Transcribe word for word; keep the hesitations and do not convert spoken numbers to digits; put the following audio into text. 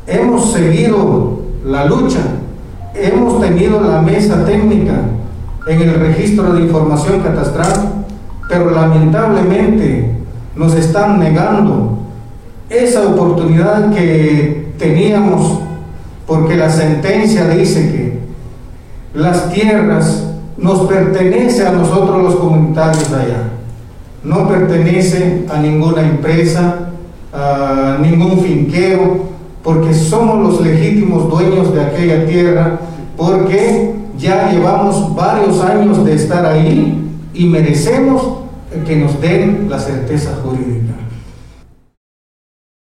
hemos seguido la lucha, hemos tenido la mesa técnica en el registro de información catastral, pero lamentablemente nos están negando esa oportunidad que teníamos, porque la sentencia dice que las tierras nos pertenecen a nosotros los comunitarios allá, no pertenece a ninguna empresa, a ningún finquero, porque somos los legítimos dueños de aquella tierra, porque ya llevamos varios años de estar ahí y merecemos que nos den la certeza jurídica.